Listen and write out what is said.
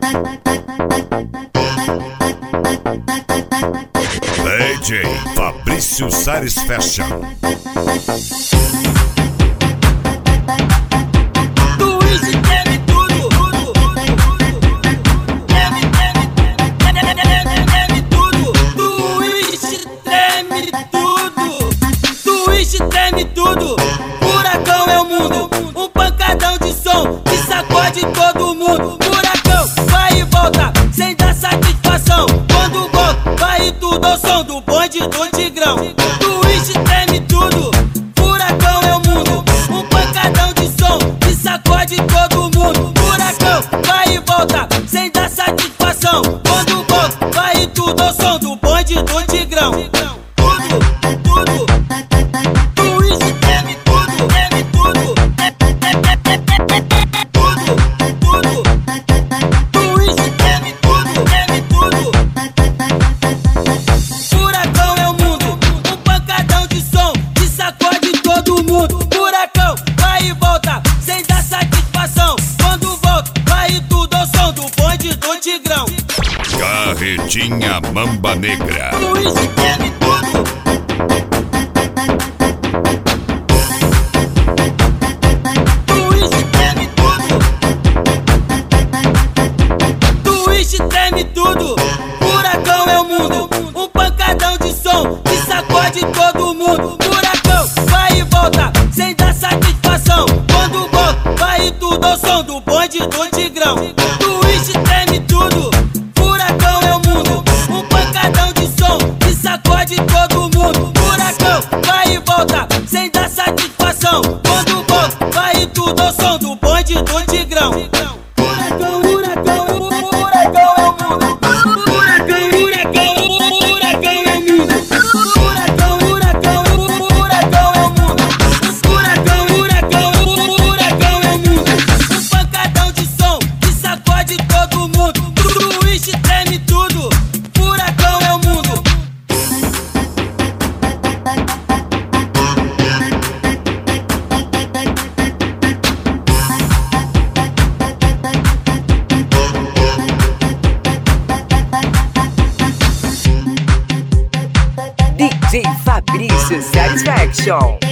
DJ Fabrício Sares Fashion. Treme tudo, furacão é o mundo, um pancadão de som que sacode todo mundo. Furacão vai e volta, sem dar satisfação. Quando volta, vai tudo ao som do bonde do Tigrão. Twist treme tudo, furacão é o mundo, um pancadão de som que sacode todo mundo. Furacão vai e volta, sem dar satisfação. Quando volta, vai tudo ao som do bonde do Tigrão. Carretinha Mamba Negra. Twist treme tudo. Twist treme tudo. Twist treme tudo. Furacão é o mundo, um pancadão de som que sacode todo mundo. Furacão vai e volta, sem dar satisfação. Quando volta, vai tudo ao som do bonde do Tigrão. Twist treme tudo. Sacode todo mundo, furacão vai e volta, sem dar satisfação. Quando volta, vai tudo ao som do bonde do Tigrão. Furacão, furacão, furacão é o mundo. Furacão, furacão, furacão é o mundo. Furacão, furacão, furacão é o mundo. Furacão, furacão, furacão é o mundo. Um pancadão de som que sacode todo mundo. Twist treme tudo, furacão é o mundo. DJ Fabrício Sares Fashion.